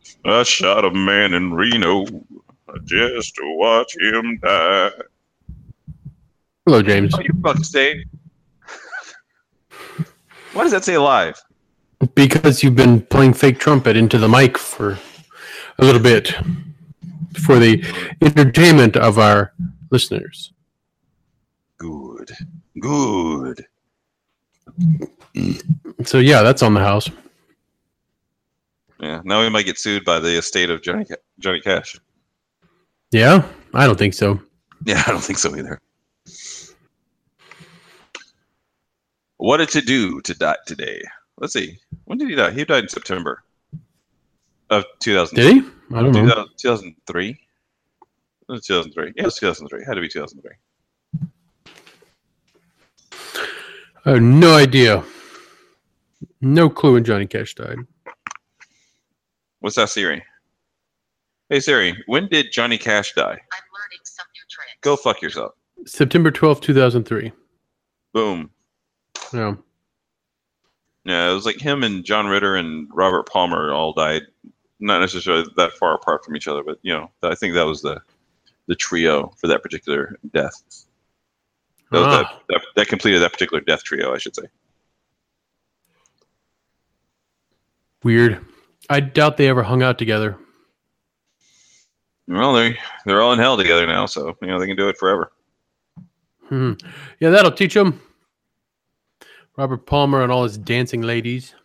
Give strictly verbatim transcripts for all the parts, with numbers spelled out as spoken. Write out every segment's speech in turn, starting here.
I shot a man in Reno just to watch him die. Hello, James. Oh, you fuck stay. Why does that say live? Because you've been playing fake trumpet into the mic for a little bit for the entertainment of our listeners. Good. Good. So, yeah, that's on the house. Yeah, now we might get sued by the estate of Johnny Ca- Johnny Cash. Yeah? I don't think so. Yeah, I don't think so either. What did to do to die today? Let's see. When did he die? He died in September of two thousand. Did he? I don't know. two thousand three? It was two thousand three. Yeah, it was two thousand three. It had to be two thousand three. I have no idea. No clue when Johnny Cash died. What's that, Siri? Hey, Siri, when did Johnny Cash die? I'm learning some new tricks. Go fuck yourself. September twelfth, two thousand three. Boom. Yeah. Yeah, it was like him and John Ritter and Robert Palmer all died, not necessarily that far apart from each other, but you know, I think that was the the trio for that particular death. That, was Ah. that, that, that completed that particular death trio, I should say. Weird. I doubt they ever hung out together. Well, they they're all in hell together now, so you know they can do it forever. Hmm. Yeah, that'll teach them. Robert Palmer and all his dancing ladies.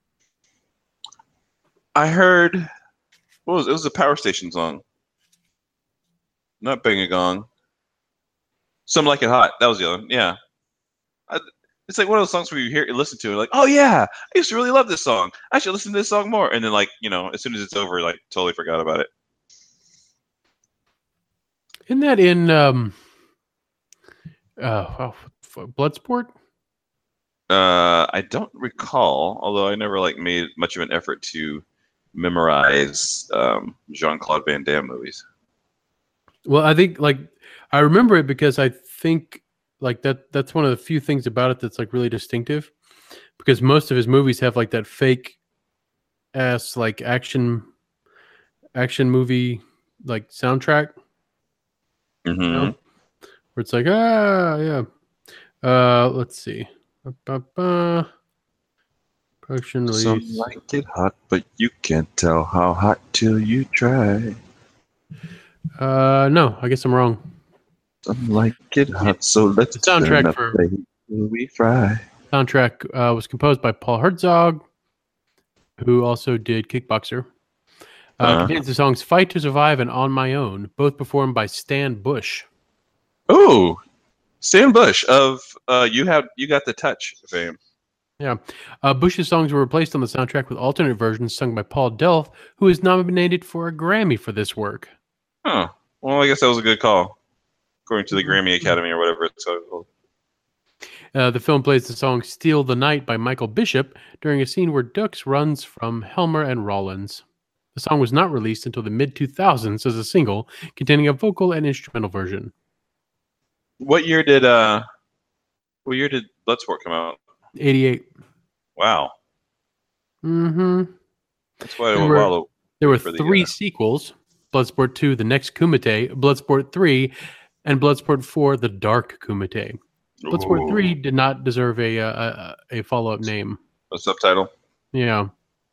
I heard what was it? It was a Power Station song, not Bang a Gong. Some Like It Hot. That was the other one. Yeah. I, it's like one of those songs where you hear, you listen to it, like, oh yeah, I used to really love this song. I should listen to this song more. And then, like, you know, as soon as it's over, like, totally forgot about it. Isn't that in um, uh, oh, Bloodsport? Uh, I don't recall, although I never like made much of an effort to memorize um, Jean-Claude Van Damme movies. Well, I think like I remember it because I think like that that's one of the few things about it that's like really distinctive, because most of his movies have like that fake ass like action action movie like soundtrack. Mm-hmm. You know? Where it's like, ah, yeah. Uh, let's see. Ba-ba-ba. Production release. Some like it hot, but you can't tell how hot till you try. Uh, no, I guess I'm wrong. Some like it hot, so let's The soundtrack turn up for- the heat till we fry. Soundtrack uh, was composed by Paul Herzog, who also did Kickboxer. Uh, Uh-huh. Contains the songs "Fight to Survive" and "On My Own," both performed by Stan Bush. Oh, Stan Bush of uh, you have you got the touch fame. Yeah, uh, Bush's songs were replaced on the soundtrack with alternate versions sung by Paul Delph, who is nominated for a Grammy for this work. Huh. Well, I guess that was a good call, according to the Grammy Academy or whatever it's called. Uh, the film plays the song "Steal the Night" by Michael Bishop during a scene where Dux runs from Helmer and Rollins. The song was not released until the mid two thousands as a single, containing a vocal and instrumental version. What year did uh, what year did Bloodsport come out? eighty-eight. Wow, Mm-hmm. that's quite a There were- while. There were For the, three uh, sequels: Bloodsport two, The Next Kumite, Bloodsport three, and Bloodsport four, The Dark Kumite. Bloodsport Ooh. three did not deserve a uh, a, a follow-up name. A subtitle. Yeah.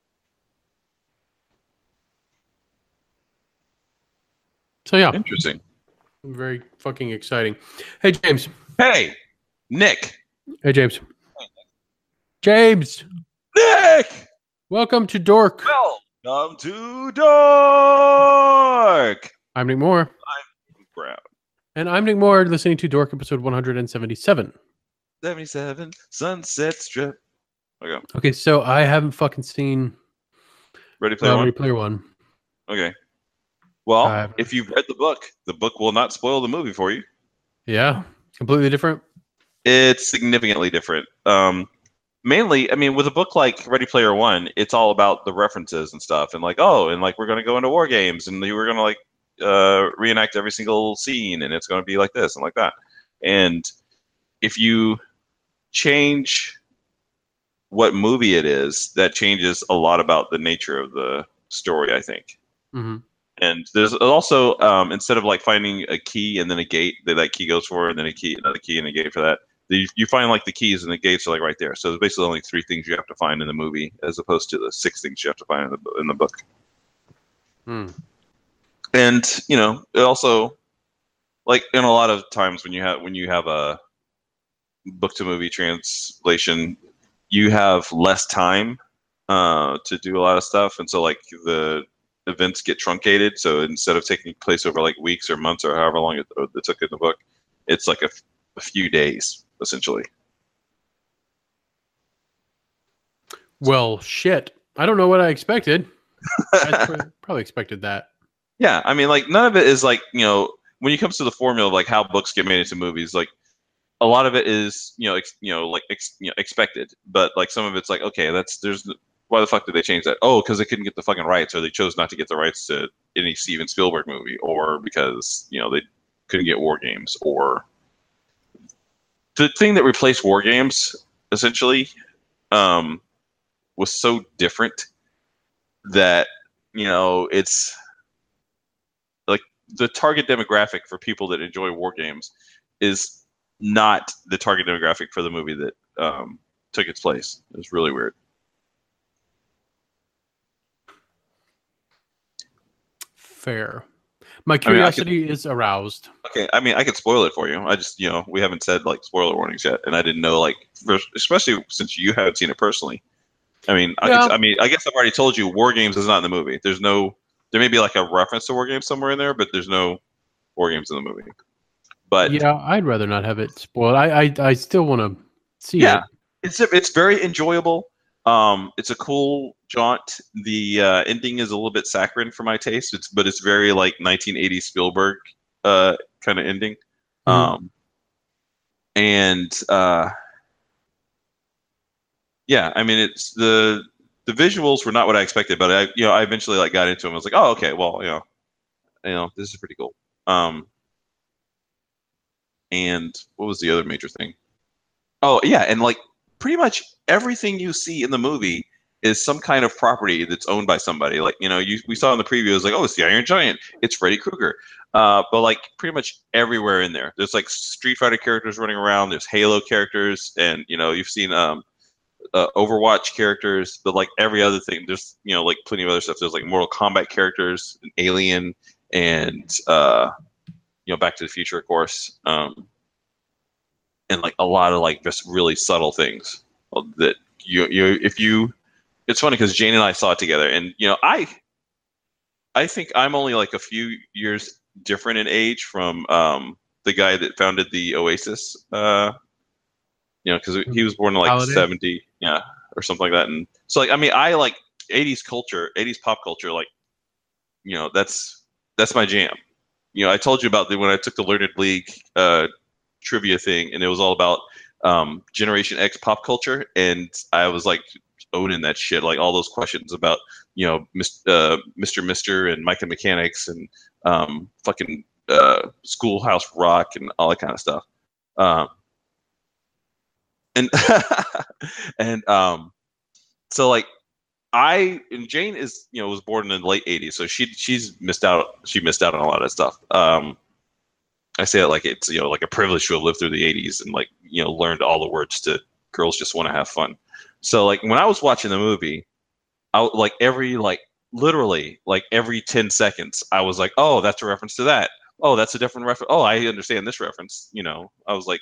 So yeah, Interesting. very fucking exciting. Hey James. Hey, Nick. Hey James. James, Nick. welcome to Dork. Welcome to Dark. I'm Nick Moore, Brown. and I'm Nick Moore, listening to Dork episode one hundred seventy-seven. seventy-seven Sunset Strip. Okay. Okay, so I haven't fucking seen Ready Player uh, One. Ready Player One. Okay. Well, Uh, if you've read the book, the book will not spoil the movie for you. Yeah, completely different. It's significantly different. Um, mainly, I mean, with a book like Ready Player One, it's all about the references and stuff, and like, oh, and like we're going to go into war games, and we're going to like uh, reenact every single scene, and it's going to be like this and like that. And if you change what movie it is, that changes a lot about the nature of the story, I think. Mm-hmm. And there's also um, instead of like finding a key and then a gate that that key goes for, and then a key, another key, and a gate for that, the, you find like the keys and the gates are like right there. So there's basically only three things you have to find in the movie, as opposed to the six things you have to find in the in the book. Mm. And you know, it also, like in a lot of times when you have when you have a book to movie translation, you have less time uh, to do a lot of stuff, and so like the events get truncated. So instead of taking place over like weeks or months or however long it, it took in the book, it's like a, a few days essentially. Well, shit. I don't know what I expected. I pr- probably expected that. Yeah, I mean, like none of it is like, you know, when it comes to the formula of like how books get made into movies, like a lot of it is, you know, ex, you know, like ex, you know, expected, but like some of it's like, okay, that's there's why the fuck did they change that? Oh, because they couldn't get the fucking rights, or they chose not to get the rights to any Steven Spielberg movie, or because you know they couldn't get War Games, or the thing that replaced War Games essentially um, was so different that you know it's like the target demographic for people that enjoy War Games is not the target demographic for the movie that um, took its place. It was really weird. Fair. My I mean, I could, curiosity is aroused. okay, I mean, I could spoil it for you. I just, you know, we haven't said like spoiler warnings yet, and I didn't know, like, for, especially since you haven't seen it personally. I mean, I Yeah. could, I mean, I guess I've already told you, War Games is not in the movie. There's no, there may be like a reference to War Games somewhere in there, but there's no War Games in the movie. But Yeah, I'd rather not have it spoiled. I I, I still want to see yeah, it. it's it's very enjoyable. Um, it's a cool jaunt. The uh, ending is a little bit saccharine for my taste. It's but it's very like nineteen eighties Spielberg uh, kind of ending. Mhm. Um, and uh, yeah, I mean it's the the visuals were not what I expected, but I you know I eventually like got into them. I was like, oh okay, well you know you know this is pretty cool. Um, and what was the other major thing? Oh yeah, and like pretty much everything you see in the movie is some kind of property that's owned by somebody. Like you know, you we saw in the preview, it was like, oh, it's the Iron Giant, it's Freddy Krueger. Uh, but like pretty much everywhere in there, there's like Street Fighter characters running around. There's Halo characters, and you know, you've seen um, uh, Overwatch characters. But like every other thing, there's you know like plenty of other stuff. There's like Mortal Kombat characters, an Alien, and uh, you know Back to the Future, of course. Um, and like a lot of like just really subtle things that you you if you it's funny because Jane and I saw it together, and you know I I think I'm only like a few years different in age from um, the guy that founded the Oasis, uh, you know, because he was born in like Holiday. seventy, yeah, or something like that, and so like I mean I like eighties culture, eighties pop culture, like you know that's that's my jam. You know, I told you about the when I took the Learned League uh, trivia thing, and it was all about um, Generation X pop culture, and I was like owning that shit, like all those questions about you know Mister Uh, Mister Mister and Mike and Mechanics and um, fucking uh, Schoolhouse Rock and all that kind of stuff. Um, and and um, so like I and Jane is you know was born in the late eighties, so she she's missed out. She missed out on a lot of stuff. Um, I say it like it's you know like a privilege to have lived through the eighties and like you know learned all the words to "Girls Just Want to Have Fun." So like when I was watching the movie, I like every like literally like every ten seconds, I was like, oh, that's a reference to that. Oh, that's a different reference. Oh, I understand this reference. You know, I was like,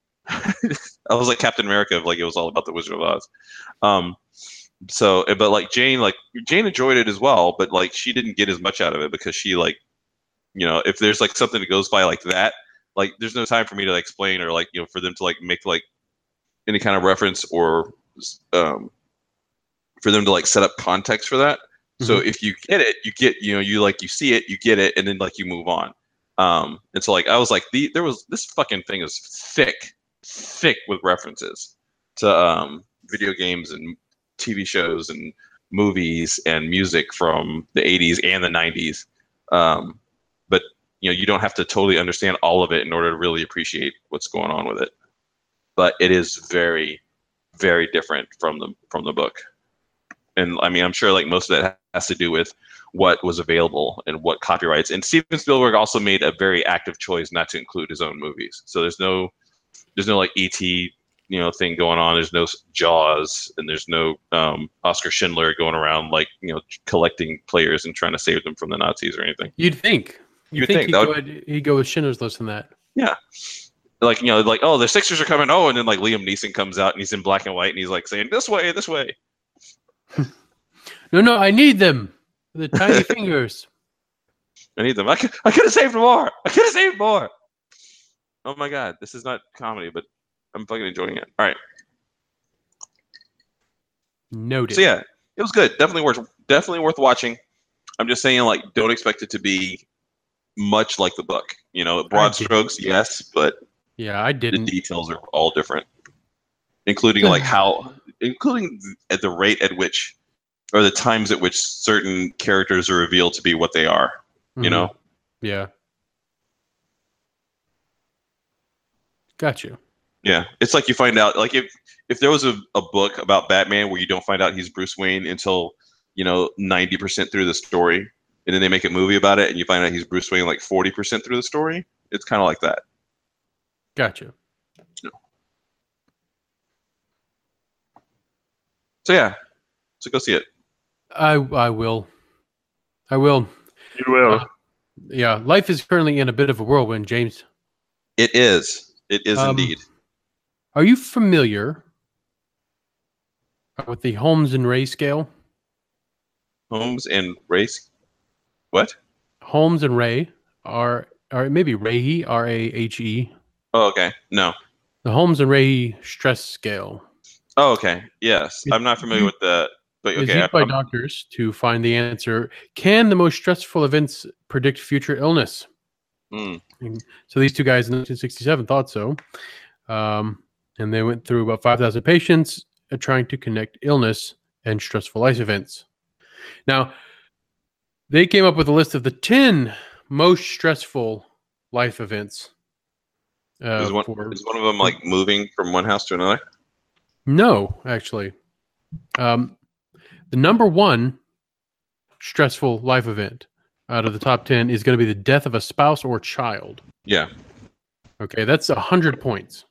I was like Captain America, like it was all about the Wizard of Oz. Um, so, but like Jane, like Jane enjoyed it as well, but like she didn't get as much out of it because she like you know if there's like something that goes by like that, like there's no time for me to like, explain or like you know for them to like make like any kind of reference or um for them to like set up context for that. So Mhm. if you get it, you get you know you like you see it, you get it, and then like you move on. Um, and so like I was like the there was this fucking thing is thick, thick with references to um video games and T V shows and movies and music from the eighties and the nineties. Um, but you know you don't have to totally understand all of it in order to really appreciate what's going on with it. But it is very, very different from the from the book. And I mean, I'm sure like most of that has to do with what was available and what copyrights. And Steven Spielberg also made a very active choice not to include his own movies. So there's no, there's no like E T, you know, thing going on. There's no Jaws, and there's no um, Oscar Schindler going around like, you know, collecting players and trying to save them from the Nazis or anything. You'd think. You'd You'd think, think he'd, that go, would- he'd go with Schindler's List in that. Yeah. Like, you know, like, oh, the Sixers are coming. Oh, and then like Liam Neeson comes out and he's in black and white and he's like saying, this way, this way. No, no, I need them. The tiny fingers. I need them. I could, I could have saved more. I could have saved more. Oh my God. This is not comedy, but I'm fucking enjoying it. All right. Noted. So yeah, it was good. Definitely worth, definitely worth watching. I'm just saying, like, don't expect it to be much like the book. You know, broad didn't. strokes, yes, but Yeah, I the didn't. details are all different, including like how, including at the rate at which, or the times at which certain characters are revealed to be what they are. You Mhm. know, Yeah. Got you. yeah, it's like you find out, like if if there was a, a book about Batman where you don't find out he's Bruce Wayne until, you know, ninety percent through the story, and then they make a movie about it, and you find out he's Bruce Wayne like forty percent through the story. It's kind of like that. Got you. So yeah, so go see it. I I will. I will. You will. Uh, Yeah, life is currently in a bit of a whirlwind, James. It is. It is Um, indeed. Are you familiar with the Holmes and Ray scale? Holmes and Race. What? Holmes and Ray are, or maybe Rahe, R A H E. Oh, okay. No. The Holmes and Ray stress scale Oh, okay. Yes, It- I'm not familiar with the. But is okay, used by I'm- doctors to find the answer. Can the most stressful events predict future illness? hmm. So these two guys in nineteen sixty-seven thought so. Um, and they went through about five thousand patients uh, trying to connect illness and stressful life events. Now, they came up with a list of the ten most stressful life events. Uh, Is one for, is one of them like moving from one house to another? no, actually. Um, the number one stressful life event out of the top ten is going to be the death of a spouse or child. Yeah. Okay, that's one hundred points.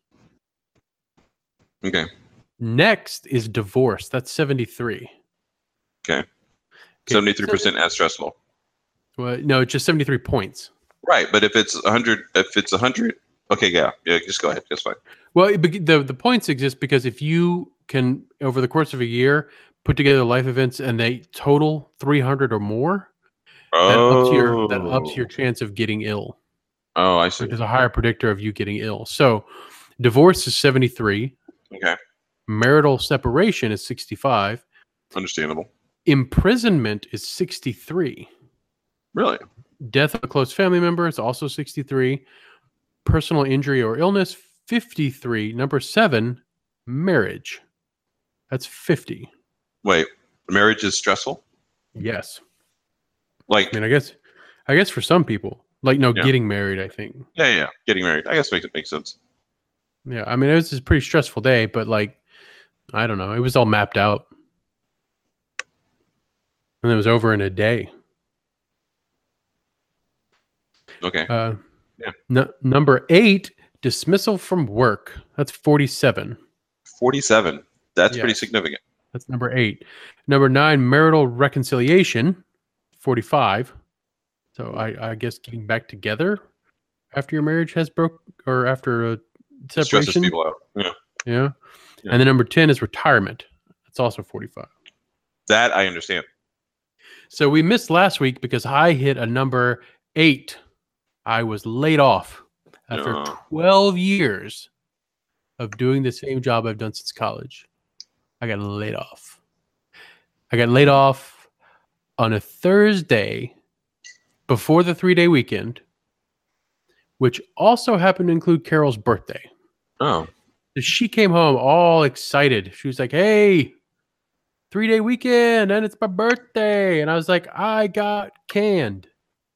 Okay. Next is divorce. That's seventy-three. Okay. Seventy-three percent as stressful. Well, no, it's just seventy-three points. Right, but if it's a hundred, if it's a hundred, okay, yeah, yeah, just go ahead, that's fine. Well, it be- the the points exist because if you can, over the course of a year, put together life events and they total three hundred or more, that ups your that ups your chance of getting ill. Oh, I see. Which is a higher predictor of you getting ill. So, divorce is seventy-three. Okay, Marital separation is sixty-five. understandable. Imprisonment is sixty-three. Really? Death of a close family member is also sixty-three. Personal injury or illness, fifty-three. Number seven, marriage. That's fifty. Wait, marriage is stressful? Yes. Like, I mean, I guess, I guess for some people, like no, Yeah. getting married. I think. yeah, yeah, getting married. I guess makes it makes sense. Yeah. I mean, it was a pretty stressful day, but like, I don't know. It was all mapped out, and it was over in a day. Okay. Uh, Yeah. nu- number eight, dismissal from work. That's forty-seven. Forty-seven. That's pretty Yes. significant. That's number eight. Number nine, marital reconciliation, forty-five. So I, I guess getting back together after your marriage has broke or after a Stresses separation. people out. Yeah, Yeah. Yeah. And then number ten is retirement. That's also forty-five. that I understand. So we missed last week because I hit a number eight. I was laid off after No. twelve years of doing the same job I've done since college. I got laid off. I got laid off on a Thursday before the three day weekend, which also happened to include Carol's birthday. Oh, So she came home all excited. She was like, hey, three day weekend and it's my birthday. And I was like, I got canned.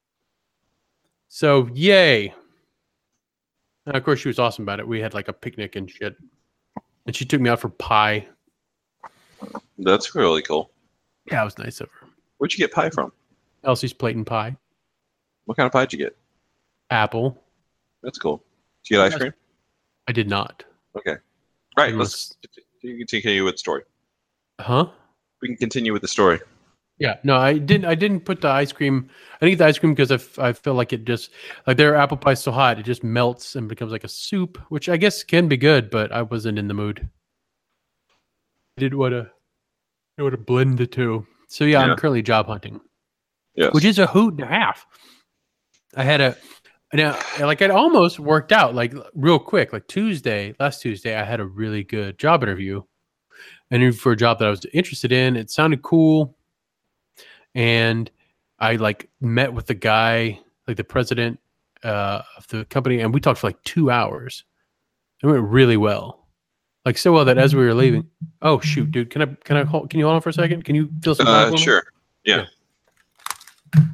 So, yay. And of course, she was awesome about it. We had like a picnic and shit. And she took me out for pie. that's really cool. Yeah, it was nice of her. Where'd you get pie from? Elsie's Plate and Pie. What kind of pie did you get? Apple. That's cool. Did you get ice cream? I did not. Okay. All right, Unless... let's continue with the story. Huh? We can continue with the story. Yeah, no, I didn't. I didn't put the ice cream. I didn't get the ice cream because I, f- I feel like it just like their apple pie is so hot, it just melts and becomes like a soup, which I guess can be good, but I wasn't in the mood. I did want to, I want to blend the two. So yeah, Yeah. I'm currently job hunting, Yes. which is a hoot and a half. I had a now like it almost worked out like real quick. Like Tuesday, last Tuesday, I had a really good job interview, interview for a job that I was interested in. It sounded cool. And I like met with the guy, like the president uh, of the company, and we talked for like two hours. It went really well, like so well that as we were leaving, oh shoot, dude, can I can I hold, can you hold on for a second? Can you fill some time Uh, for me? sure. Yeah. Yeah.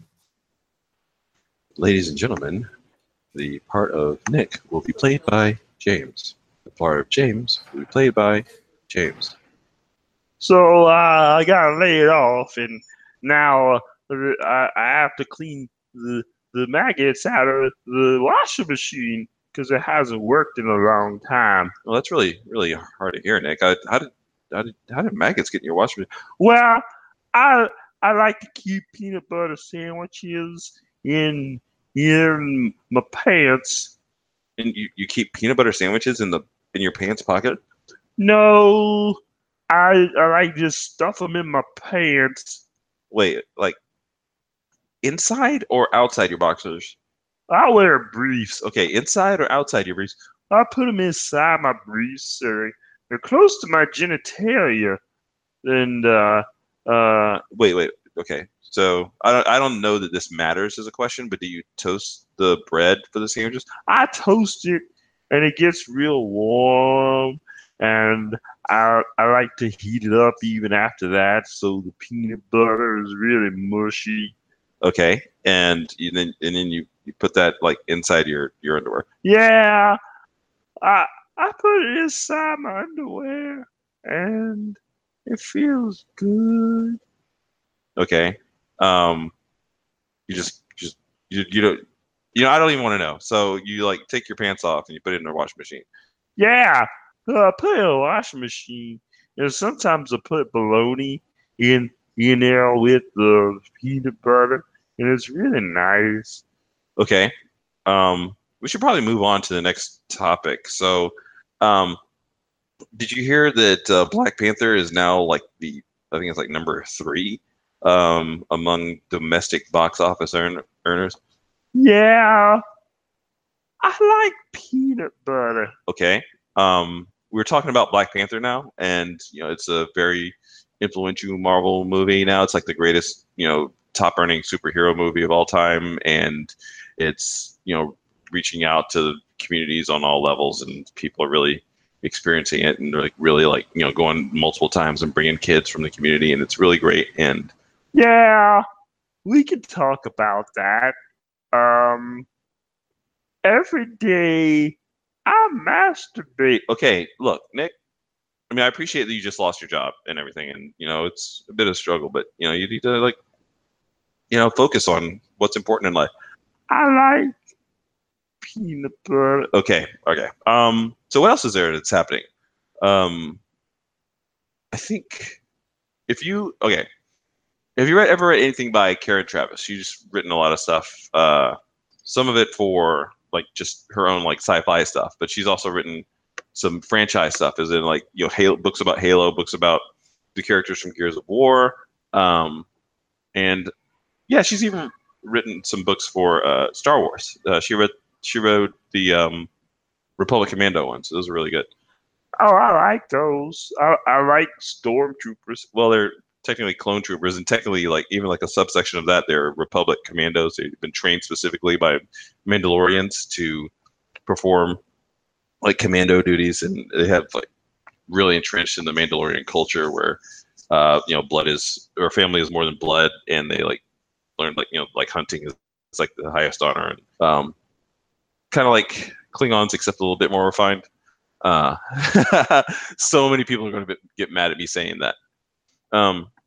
Ladies and gentlemen, the part of Nick will be played by James. The part of James will be played by James. So uh, I got laid off, and now uh, I, I have to clean the the maggots out of the washing machine because it hasn't worked in a long time. Well, that's really, really hard to hear, Nick. I, how did, how did, how did maggots get in your washing machine? Well, I I like to keep peanut butter sandwiches in in my pants. And you, you keep peanut butter sandwiches in the in your pants pocket? No, I I like to stuff them in my pants. Wait, like inside or outside your boxers? I wear briefs. Okay, inside or outside your briefs? I put them inside my briefs, sir. They're close to my genitalia. And, uh, uh, Wait, wait. Okay, so I don't, I don't know that this matters as a question, but do you toast the bread for the sandwiches? I toast it and it gets real warm. And I, I like to heat it up even after that so the peanut butter is really mushy. Okay, and you then and then you, you put that like inside your, your underwear. Yeah, I I put it inside my underwear and it feels good. Okay, um, you just just you, you don't you know I don't even want to know. So you like take your pants off and you put it in the washing machine. Yeah, uh, I put it in a washing machine, and sometimes I put bologna in in there with the peanut butter, and it's really nice. Okay, um, we should probably move on to the next topic. So, um, did you hear that uh, Black Panther is now like the I think it's like number three um, among domestic box office earn, earners? Yeah, I like peanut butter. Okay. Um, we were talking about Black Panther now, and you know it's a very influential Marvel movie now. It's like the greatest, you know, top earning superhero movie of all time, and it's you know reaching out to communities on all levels, and people are really experiencing it, and they're like really like you know going multiple times and bringing kids from the community, and it's really great. And Yeah, we can talk about that. Um, every day I masturbate. okay, look, Nick. I mean, I appreciate that you just lost your job and everything, and you know it's a bit of a struggle, but you know you need to like you know focus on what's important in life. I like peanut butter. Okay, okay. Um, so what else is there that's happening? Um, I think if you okay, have you read ever read anything by Karen Travis? She's written a lot of stuff. Uh, some of it for like just her own like sci-fi stuff, but she's also written some franchise stuff, as in like you know Halo, books about Halo, books about the characters from Gears of War, um, and yeah, she's even written some books for uh, Star Wars. Uh, she read she wrote the um, Republic Commando ones. Those are really good. Oh, I like those. I, I like stormtroopers. Well, they're technically clone troopers, and technically, like even like a subsection of that, they're Republic Commandos. They've been trained specifically by Mandalorians to perform like commando duties, and they have like really entrenched in the Mandalorian culture, where uh, you know blood is or family is more than blood, and they like learned like you know like hunting is, is like the highest honor, and um, kind of like Klingons, except a little bit more refined. Uh, so many people are going to get mad at me saying that. Um,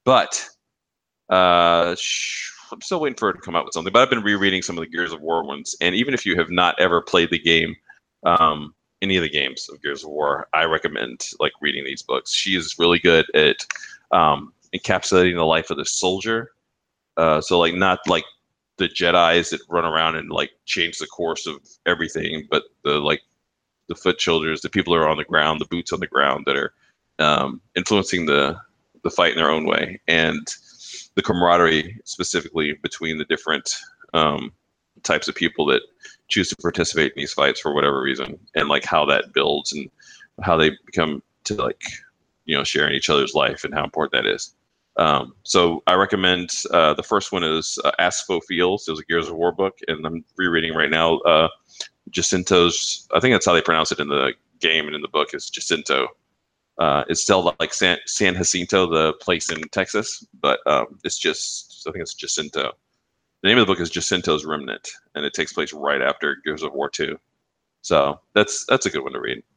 but uh, sh- I'm still waiting for it to come out with something. But I've been rereading some of the Gears of War ones, and even if you have not ever played the game, um, any of the games of Gears of War, I recommend like reading these books. She is really good at um, encapsulating the life of the soldier. Uh, so like not like the Jedis that run around and like change the course of everything, but the like the foot soldiers, the people who are on the ground, the boots on the ground that are um, influencing the the fight in their own way, and the camaraderie specifically between the different um, types of people that choose to participate in these fights for whatever reason, and like how that builds and how they become to like you know sharing each other's life and how important that is. Um, so I recommend uh, the first one is uh, Aspho Fields. It was a Gears of War book, and I'm rereading right now uh, Jacinto's. I think that's how they pronounce it in the game and in the book is Jacinto. Uh, it's spelled like San, San Jacinto, the place in Texas, but um, it's just I think it's Jacinto. The name of the book is Jacinto's Remnant, and it takes place right after Gears of War two. So that's that's a good one to read.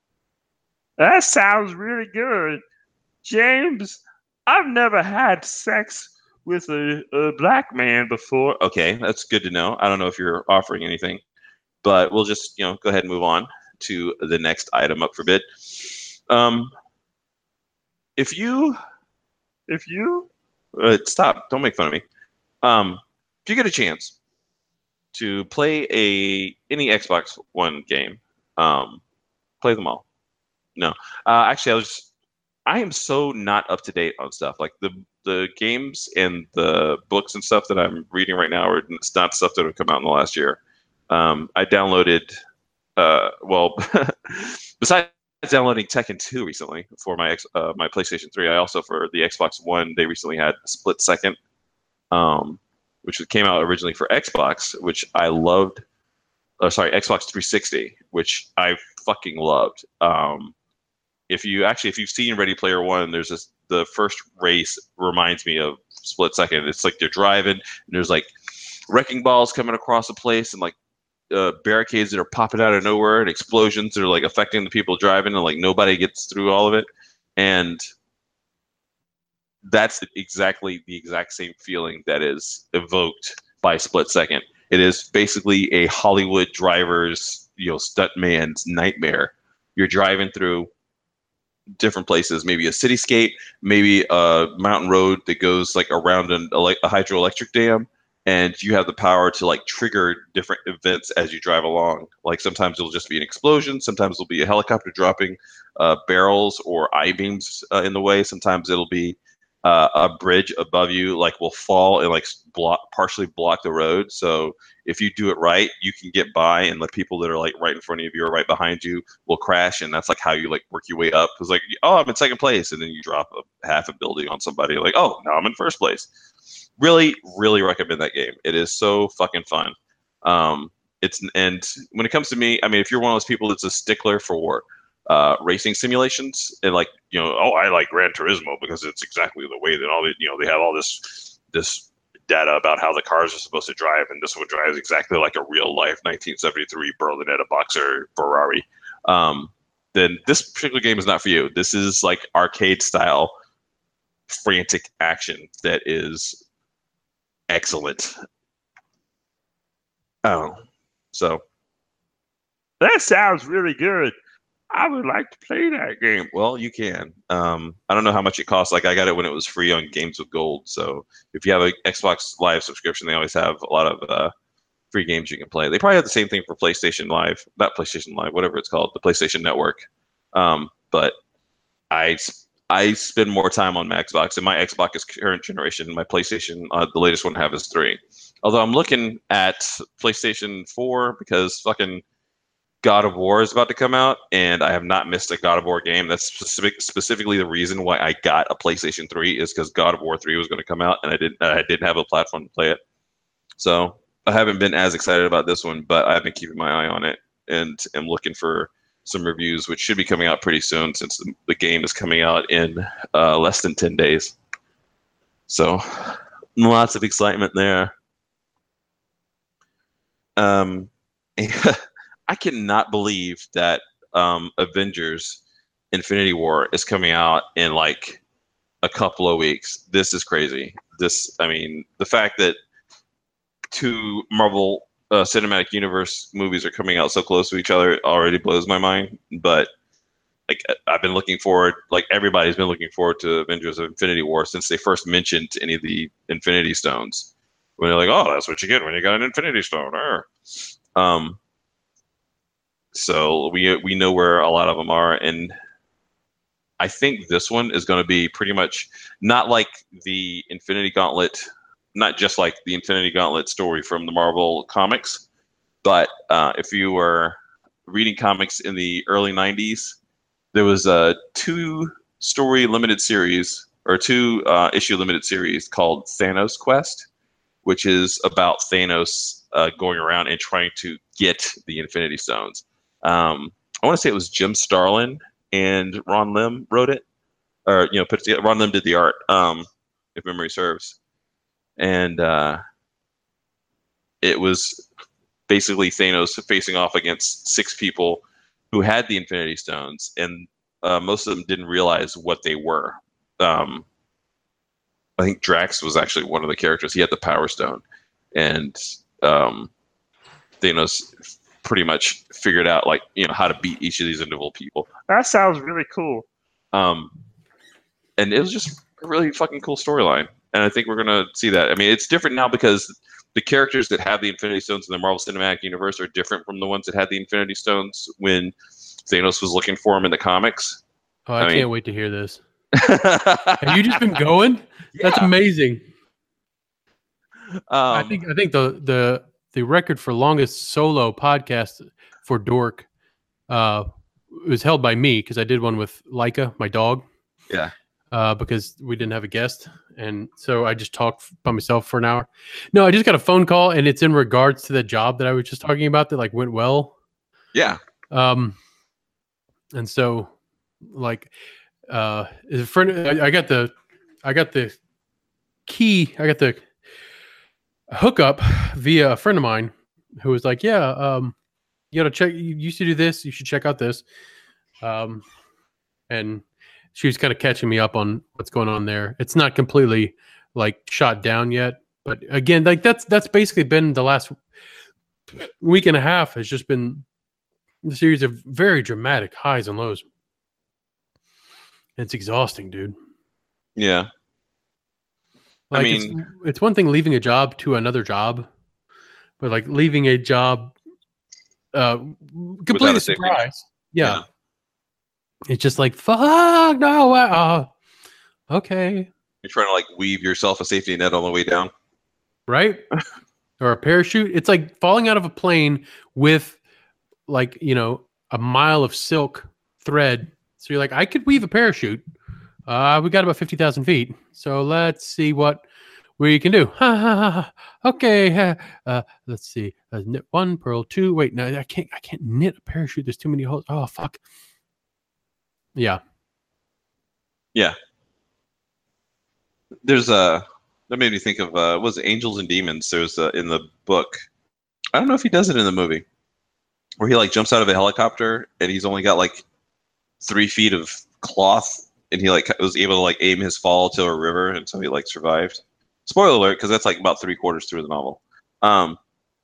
That sounds really good, James. I've never had sex with a, a black man before. Okay, that's good to know. I don't know if you're offering anything, but we'll just you know go ahead and move on to the next item up for bid. Um, if you, If you, uh, stop, don't make fun of me. Um, if you get a chance to play a any Xbox One game, um, play them all. No, uh, actually, I was. I am so not up to date on stuff. Like the the games and the books and stuff that I'm reading right now are it's not stuff that have come out in the last year. Um, I downloaded, uh, well, besides downloading Tekken two recently for my X, uh, my PlayStation three, I also for the Xbox One they recently had Split Second, um, which came out originally for Xbox, which I loved. Oh, sorry, Xbox three sixty, which I fucking loved. Um, if you actually if you've seen Ready Player One, there's this the first race reminds me of Split Second. It's like they're driving and there's like wrecking balls coming across the place and like uh, barricades that are popping out of nowhere and explosions that are like affecting the people driving and like nobody gets through all of it. And that's exactly the exact same feeling that is evoked by Split Second. It is basically a Hollywood driver's, you know, stuntman's nightmare. You're driving through different places, maybe a cityscape, maybe a mountain road that goes like around an, a, a hydroelectric dam, and you have the power to like trigger different events as you drive along. Like sometimes it'll just be an explosion, sometimes it'll be a helicopter dropping uh, barrels or I-beams uh, in the way, sometimes it'll be uh, a bridge above you like will fall and like block partially block the road. So if you do it right, you can get by, and the people that are like right in front of you or right behind you will crash, and that's like how you like work your way up. Because like, oh, I'm in second place, and then you drop a half a building on somebody. Like, oh, now I'm in first place. Really, really recommend that game. It is so fucking fun. Um, it's and when it comes to me, I mean, if you're one of those people that's a stickler for uh, racing simulations, and like you know, oh, I like Gran Turismo because it's exactly the way that all the you know they have all this this. data about how the cars are supposed to drive, and this one drives exactly like a real life nineteen seventy-three Berlinetta Boxer Ferrari, um, then this particular game is not for you. This is like arcade style frantic action that is excellent. Oh, so that sounds really good. I would like to play that game. Well, you can. Um, I don't know how much it costs. Like I got it when it was free on Games with Gold. So if you have an Xbox Live subscription, they always have a lot of uh, free games you can play. They probably have the same thing for PlayStation Live, not PlayStation Live, whatever it's called, the PlayStation Network. Um, but I I spend more time on my Xbox, and my Xbox is current generation. My PlayStation, uh, the latest one I have is three. Although I'm looking at PlayStation four because fucking God of War is about to come out, and I have not missed a God of War game. That's specific, specifically the reason why I got a PlayStation three is because God of War three was going to come out, and I didn't. I didn't have a platform to play it, so I haven't been as excited about this one. But I've been keeping my eye on it, and am looking for some reviews, which should be coming out pretty soon, since the, the game is coming out in uh, less than ten days. So, lots of excitement there. Um. I cannot believe that um, Avengers Infinity War is coming out in like a couple of weeks. This is crazy. This, I mean, the fact that two Marvel uh, Cinematic Universe movies are coming out so close to each other already blows my mind. But like, I've been looking forward, like everybody's been looking forward to Avengers of Infinity War since they first mentioned any of the Infinity Stones. When they're like, oh, that's what you get when you got an Infinity Stone. Arr. Um, so we we know where a lot of them are, and I think this one is going to be pretty much not like the Infinity Gauntlet, not just like the Infinity Gauntlet story from the Marvel comics, but uh, if you were reading comics in the early nineties, there was a two-story limited series or two uh, issue limited series called Thanos Quest, which is about Thanos uh, going around and trying to get the Infinity Stones. Um, I want to say it was Jim Starlin and Ron Lim wrote it, or you know, put it together. Ron Lim did the art, um, if memory serves, and uh, it was basically Thanos facing off against six people who had the Infinity Stones, and uh, most of them didn't realize what they were. Um, I think Drax was actually one of the characters. He had the Power Stone, and um, Thanos pretty much figured out, like, you know, how to beat each of these individual people. That sounds really cool. Um, and it was just a really fucking cool storyline, and I think we're gonna see that. I mean, it's different now because the characters that have the Infinity Stones in the Marvel Cinematic Universe are different from the ones that had the Infinity Stones when Thanos was looking for them in the comics. Oh, I, I can't mean, wait to hear this. Have you just been going? That's Yeah. amazing. Um, I think I think the the the record for longest solo podcast for Dork uh, was held by me because I did one with Leica, my dog. Yeah. Uh, because we didn't have a guest, and so I just talked by myself for an hour. No, I just got a phone call, and it's in regards to the job that I was just talking about that like went well. Yeah. Um, and so like uh, is a friend. I, I got the I got the key. I got the hookup via a friend of mine who was like, yeah, um, you gotta check, you used to do this, you should check out this. Um, and she was kind of catching me up on what's going on there. It's not completely like shot down yet, but again, like that's, that's basically been the last week and a half has just been a series of very dramatic highs and lows. It's exhausting, dude. Yeah. Like, I mean, it's, it's one thing leaving a job to another job, but like leaving a job, uh, completely a safety net. surprise. Yeah. Yeah. It's just like, fuck, no, uh, okay. You're trying to like weave yourself a safety net on the way down. Right? Or a parachute. It's like falling out of a plane with like, you know, a mile of silk thread. So you're like, I could weave a parachute. Uh, we got about fifty thousand feet. So let's see what we can do. Ha, ha, ha, ha. Okay. Uh, let's see. Uh, knit one, pearl two. Wait, no, I can't, I can't knit a parachute. There's too many holes. Oh, fuck. Yeah. Yeah. There's a, that made me think of, uh, what was it, Angels and Demons. There's uh, in the book. I don't know if he does it in the movie where he like jumps out of a helicopter and he's only got like three feet of cloth. And he like was able to like aim his fall to a river, and so he like survived. Spoiler alert, because that's like about three quarters through the novel. Um,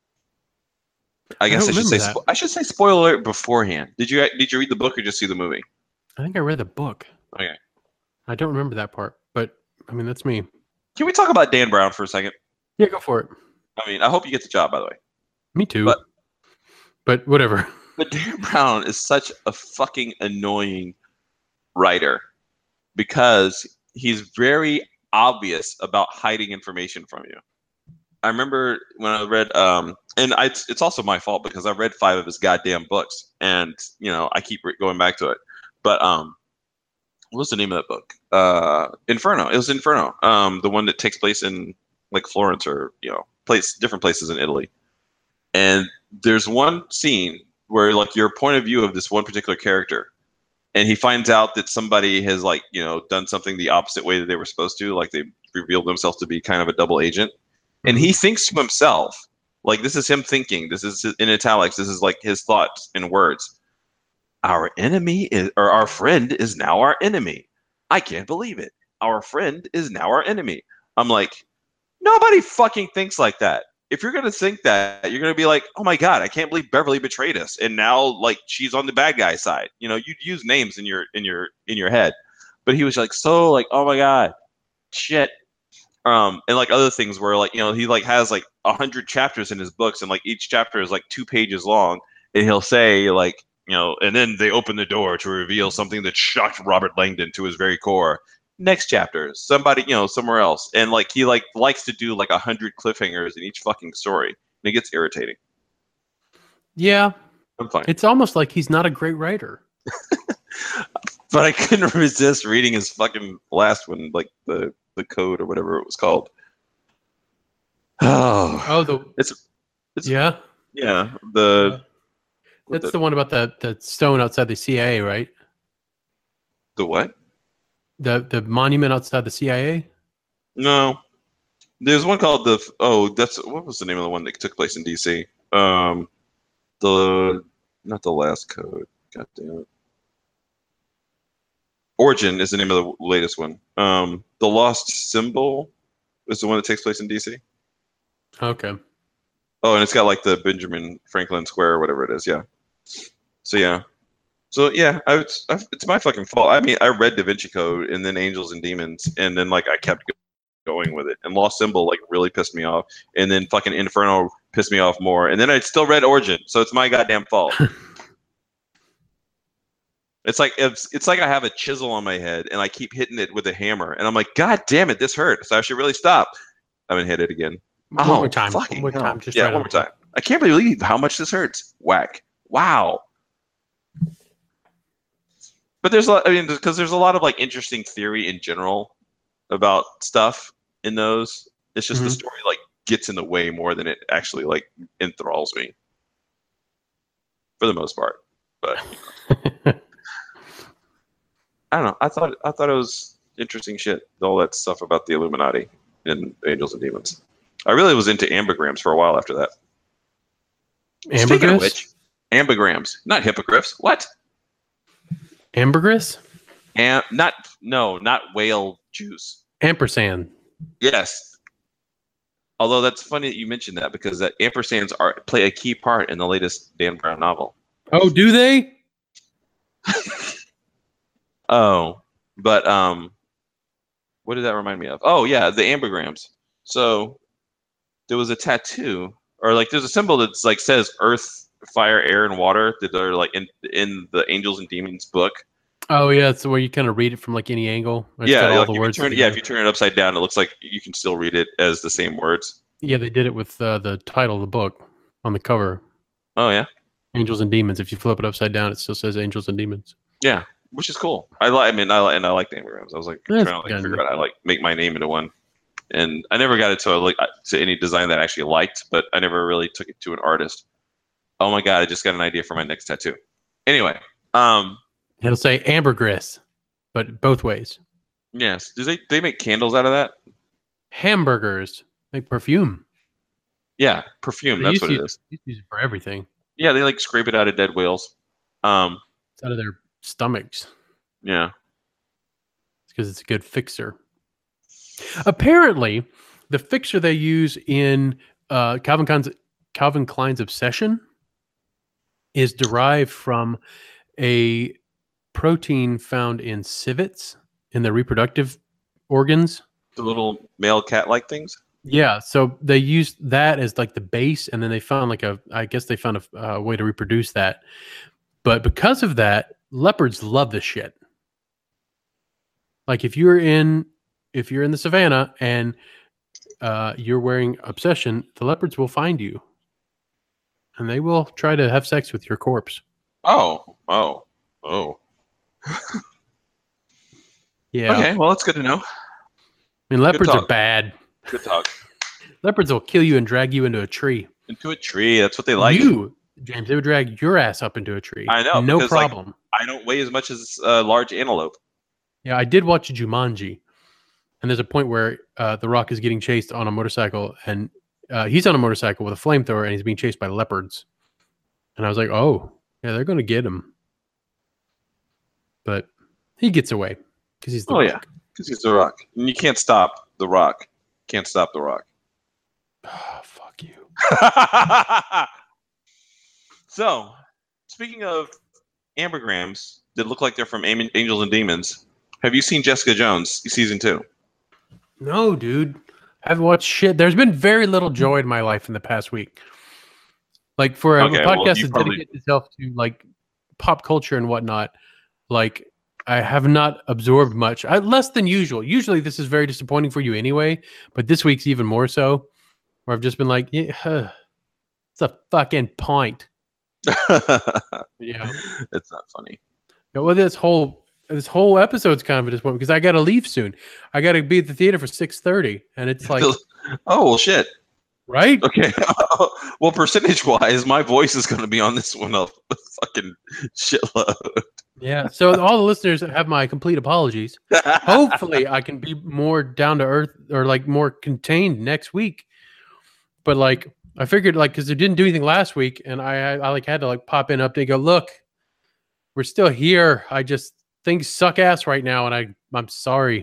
I guess I, I should say spo- I should say spoiler alert beforehand. Did you did you read the book or just see the movie? I think I read the book. Okay, I don't remember that part, but I mean that's me. Can we talk about Dan Brown for a second? Yeah, go for it. I mean, I hope you get the job, by the way. Me too. But, but whatever. But Dan Brown is such a fucking annoying writer. Because he's very obvious about hiding information from you. I remember when I read, um, and I, it's also my fault because I read five of his goddamn books, and you know I keep going back to it. But um, what's the name of that book? Uh, Inferno. It was Inferno. Um, the one that takes place in like Florence or you know, place different places in Italy. And there's one scene where like your point of view of this one particular character. And he finds out that somebody has like, you know, done something the opposite way that they were supposed to. Like they revealed themselves to be kind of a double agent. And he thinks to himself, like, this is him thinking. This is in italics. This is like his thoughts and words. Our enemy is, or our friend is now our enemy. I can't believe it. our friend is now our enemy. I'm like, nobody fucking thinks like that. If you're gonna think that, you're gonna be like, oh my god, I can't believe Beverly betrayed us, and now like she's on the bad guy side. You know, you'd use names in your in your in your head, but he was like so like, oh my god, shit. Um, and like other things where like you know he like has like a hundred chapters in his books, and like each chapter is like two pages long, and he'll say like you know, and then they open the door to reveal something that shocked Robert Langdon to his very core. Next chapter, somebody, you know, somewhere else. And like he like likes to do like a hundred cliffhangers in each fucking story. And it gets irritating. Yeah. I'm fine. It's almost like he's not a great writer. But I couldn't resist reading his fucking last one, like the, the code or whatever it was called. Oh. Oh, the it's it's yeah. Yeah. The That's the, the one about the, the stone outside the C I A, right? the what? The the monument outside the C I A? No. There's one called the oh, that's what was the name of the one that took place in D C? Um the not the last code. God damn it. Origin is the name of the latest one. Um The Lost Symbol is the one that takes place in D C. Okay. Oh, and it's got like the Benjamin Franklin Square or whatever it is, yeah. So yeah. So yeah, I, it's, it's my fucking fault. I mean, I read Da Vinci Code and then Angels and Demons, and then like I kept going with it. And Lost Symbol like really pissed me off, and then fucking Inferno pissed me off more, and then I still read Origin, so it's my goddamn fault. It's like it's, it's like I have a chisel on my head and I keep hitting it with a hammer, and I'm like, God damn it, this hurts. I should really stop. I'm gonna hit it again. One oh, more time. Fucking One more hell. time. Just yeah, right one on. more time. I can't believe how much this hurts. Whack. Wow. But there's a lot, I mean, because there's a lot of like interesting theory in general about stuff in those. It's just the Mhm. story like gets in the way more than it actually like enthralls me, for the most part. But I don't know. I thought I thought it was interesting shit. All that stuff about the Illuminati and Angels and Demons. I really was into ambigrams for a while after that. Speaking of Ambergris? which, ambigrams, not hippogriffs. What? Ambergris? Am not no, not whale juice. Ampersand. Yes. Although that's funny that you mentioned that because that ampersands are play a key part in the latest Dan Brown novel. Oh, do they? Oh, but um, what did that remind me of? Oh yeah, the ambigrams. So there was a tattoo, or like there's a symbol that's like says Earth, Fire, Air, and Water that are like in in the Angels and Demons book. Oh yeah, it's where you kind of read it from like any angle. It's Yeah, got all like the if you words turn, yeah, together. if you turn it upside down, it looks like you can still read it as the same words. Yeah, they did it with uh, the title of the book on the cover. Oh yeah, Angels and Demons. If you flip it upside down, it still says Angels and Demons. yeah, which is cool. I like. I mean, I like, and I like the ambigrams. I was like That's trying to like good. figure out how to like make my name into one, and I never got it to like to any design that I actually liked, but I never really took it to an artist. Oh my god, I just got an idea for my next tattoo. Anyway, um, It'll say ambergris, but both ways. yes, do they they make candles out of that? Hamburgers, like perfume. Yeah, perfume. They That's used what to it use- is. used to use it for everything. Yeah, they like scrape it out of dead whales. Um, It's out of their stomachs yeah. because it's a good fixer. Apparently, the fixer they use in uh, Calvin Klein's Calvin Klein's Obsession is derived from a protein found in civets in the reproductive organs. The little male cat-like things. Yeah, so they used that as like the base, and then they found like a, I guess they found a, a way to reproduce that. But because of that, leopards love this shit. Like if you're in, if you're in the savannah and uh, you're wearing Obsession, the leopards will find you, and they will try to have sex with your corpse. Oh, oh, oh. Yeah. Okay, well, that's good to know. I mean, leopards are talk. bad. Good talk. Leopards will kill you and drag you into a tree. Into a tree. That's what they like. You, James, they would drag your ass up into a tree. I know, No because, like, problem. I don't weigh as much as a large antelope. Yeah, I did watch Jumanji, and there's a point where uh, The Rock is getting chased on a motorcycle, and uh, he's on a motorcycle with a flamethrower, and he's being chased by leopards. And I was like, oh, yeah, they're going to get him. But he gets away because he's The Oh, Rock. yeah. Because he's The Rock. And you can't stop The Rock. Can't stop The Rock. Oh, fuck you. So, speaking of ambergrams that look like they're from Angels and Demons, have you seen Jessica Jones season two? No, dude. I haven't watched shit. There's been very little joy in my life in the past week. Like for a, Okay, a well, podcast you that probably- dedicates itself to like pop culture and whatnot, like I have not absorbed much. I, less than usual. Usually this is very disappointing for you anyway, but this week's even more so. Where I've just been like, yeah, huh, it's a fucking point. Yeah. It's not funny. Yeah, well, this whole this whole episode's kind of a disappointment because I got to leave soon. I got to be at the theater for six thirty, and it's like, oh well, shit. right? Okay. Well, percentage wise, my voice is going to be on this one a fucking shitload. Yeah. So all the listeners have my complete apologies. Hopefully, I can be more down to earth or like more contained next week. But like, I figured like because they didn't do anything last week, and I, I I like had to like pop in, update, go look, we're still here. I just things suck ass right now, and I I'm sorry.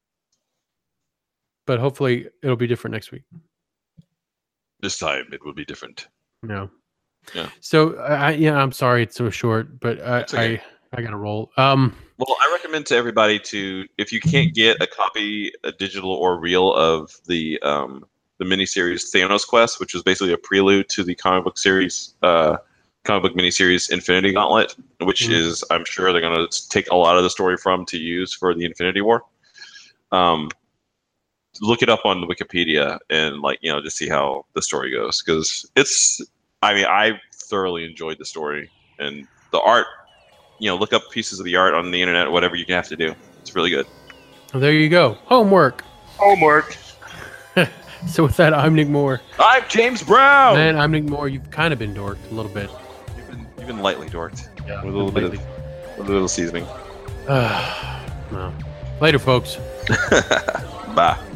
But hopefully, it'll be different next week. This time it will be different. No. Yeah. So I yeah, I'm sorry it's so short, but I It's okay. I, I gotta roll. Um. Well, I recommend to everybody to, if you can't get a copy, a digital or real of the um, the miniseries Thanos Quest, which is basically a prelude to the comic book series, uh, comic book miniseries Infinity Gauntlet, which Mhm. is, I'm sure they're going to take a lot of the story from to use for the Infinity War. Um, look it up on Wikipedia and like you know just see how the story goes because it's. I mean, I thoroughly enjoyed the story and the art. You know, look up pieces of the art on the internet, whatever you have to do. It's really good. Well, there you go. Homework. Homework. So with that, I'm Nick Moore. I'm James Brown. Man, I'm Nick Moore. You've kind of been dorked a little bit. You've been, you've been lightly dorked Yeah. with a little bit of with a little seasoning. Well, later, folks. Bye.